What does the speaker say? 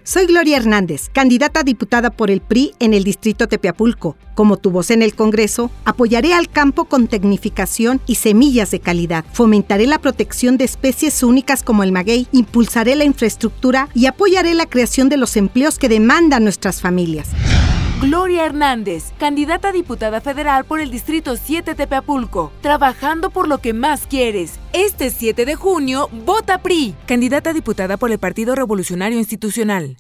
Soy Gloria Hernández, candidata a diputada por el PRI en el distrito Tepeapulco. Como tu voz en el Congreso, apoyaré al campo con tecnificación y semillas de calidad. Fomentaré la protección de especies únicas como el maguey, impulsaré la infraestructura y apoyaré la creación de los empleos que demandan nuestras familias. Gloria Hernández, candidata a diputada federal por el Distrito 7 Tepeapulco, trabajando por lo que más quieres. Este 7 de junio, vota PRI. Candidata a diputada por el Partido Revolucionario Institucional.